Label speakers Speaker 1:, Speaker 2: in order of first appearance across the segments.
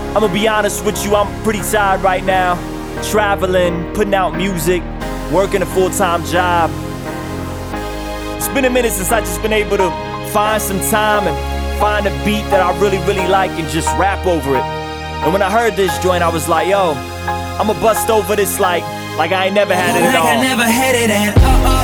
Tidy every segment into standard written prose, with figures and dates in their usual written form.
Speaker 1: I'ma be honest with you, I'm pretty tired right now. Traveling, putting out music, working a full-time job. It's been a minute since I just been able to find some time and find a beat that I really like and just rap over it. And when I heard this joint, I was like, yo, I'ma bust over this like I ain't never had it at all.
Speaker 2: Like I never had it at all.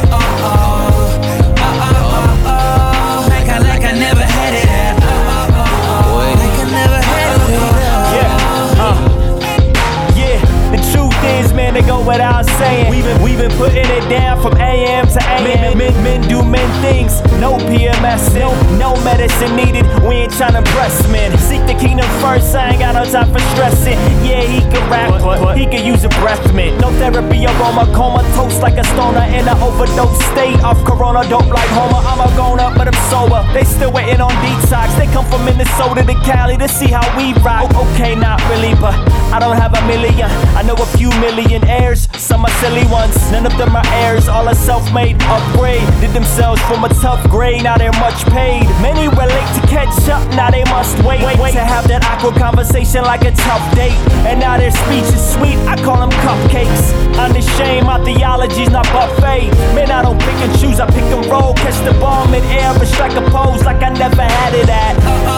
Speaker 2: Like I never had it at all. Like I never had it at all.
Speaker 1: Yeah, the truth is, man, they go without saying. We've been putting it down from AM to AM. Men do men things, no PMS, no medicine needed. We ain't tryna press, man. Seek the kingdom first, I ain't got no time for stressing. Yeah, he can rap, but he can use a breath mint. No therapy, aroma, comatose like a stoner in an overdose state of corona, dope like Homer. I'm a grown up, but I'm sober. They still waiting on detox. They come from Minnesota to Cali to see how we rock. Okay, not really, but I don't have a million. I know a few millionaires, some are silly ones. None of them are heirs, all are self-made. Upgrade, did themselves from a tough grade, now they're much paid. Many relate to catch up, now they must wait to have that awkward conversation like a tough date. And now their speech is sweet, I call them cupcakes. Unashamed, my theology's not buffet. Man, I don't pick and choose, I pick and roll. Catch the ball mid-air and strike a pose like I never had it at.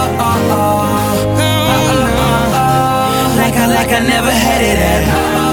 Speaker 2: Like I never had it at all.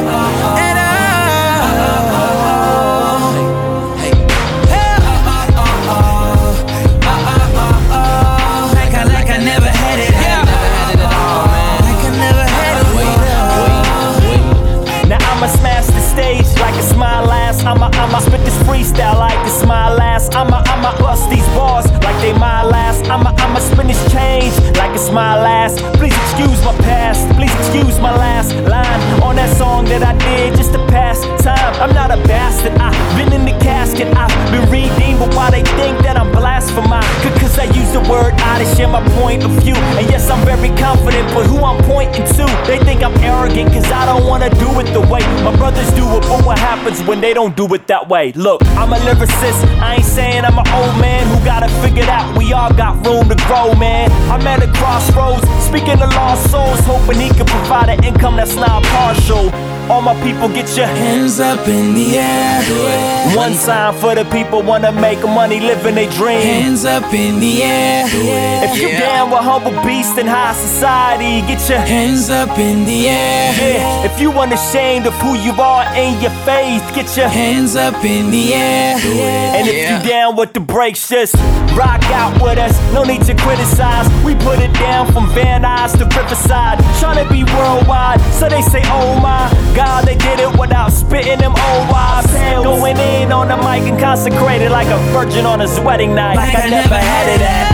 Speaker 2: Like I never had it at all. Like I never had it at all.
Speaker 1: Now I'ma smash the stage like it's my last. I'ma spit this freestyle like it's my last. I'ma bust these bars like they my last. I'ma spin this change like it's my last. Please excuse my past, please excuse my last line on that song that I did just to pass time. I'm not a bastard, I've been in the casket, I've been redeemed, but why they think that I'm blasphemous? Cause I use the word I to share my point of view. And yes, I'm very confident, but who I'm pointing to, they think I'm arrogant cause I don't wanna do it the way my brothers do it. But what happens when they don't do it that way? Look, I'm a lyricist, I ain't saying I'm an old man who got it figured out. We all got room to grow, man. I'm at a crossroads, speaking to lost souls, hoping he can provide an income that's not partial. All my people, get your
Speaker 2: hands up in the air.
Speaker 1: One time for the people wanna make money, living their dream.
Speaker 2: Hands up in the air.
Speaker 1: If you down with humble beast and high society, get your
Speaker 2: hands up in the air.
Speaker 1: Yeah. If you unashamed of who you are in your faith, get your
Speaker 2: hands up in the air.
Speaker 1: And if you down with the breaks, just rock out with us. No need to criticize. We put it down from Van Nuys to Riverside. Tryna be worldwide, so they say, oh my God, they did it without spitting them old wives. Going in on the mic and consecrated like a virgin on his wedding night. Like I never had it at.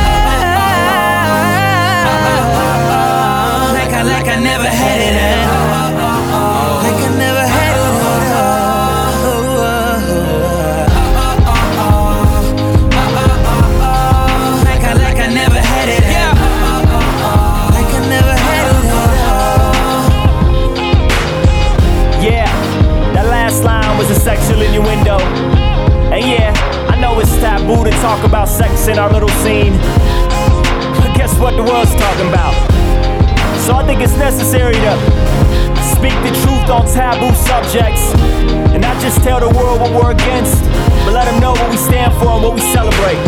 Speaker 2: Like I never had it at. Like I never had it at. Like I never had it at. Like I never had it at.
Speaker 1: Yeah, that last line was a sexual innuendo. And yeah, I know it's taboo to talk about sex in our little scene, but guess what the world's talking about? So I think it's necessary to speak the truth on taboo subjects, and not just tell the world what we're against, but let them know what we stand for and what we celebrate.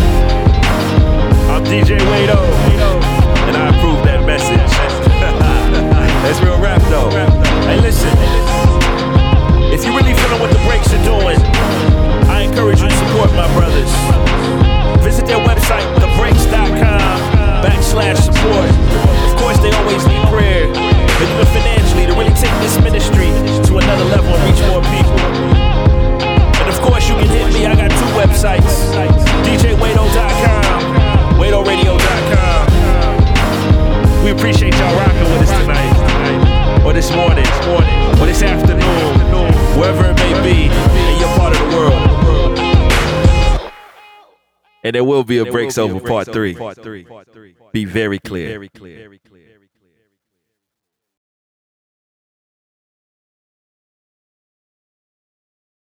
Speaker 3: I'm DJ Wado, and I approve that message. That's real rap though. Hey listen, if you really feeling what the breaks are doing, I encourage you to support my brothers. Visit their website, thebreaks.com/support. Of course, they always need prayer, but even financially, to really take this ministry to another level and reach more people. And of course, you can hit me. I got two websites: DJWado.com, WadoRadio.com. We appreciate y'all rocking with us tonight, or this morning, or this afternoon, wherever it may be in your part of the world. And there will be a Breaks Over Part 3. Be very clear.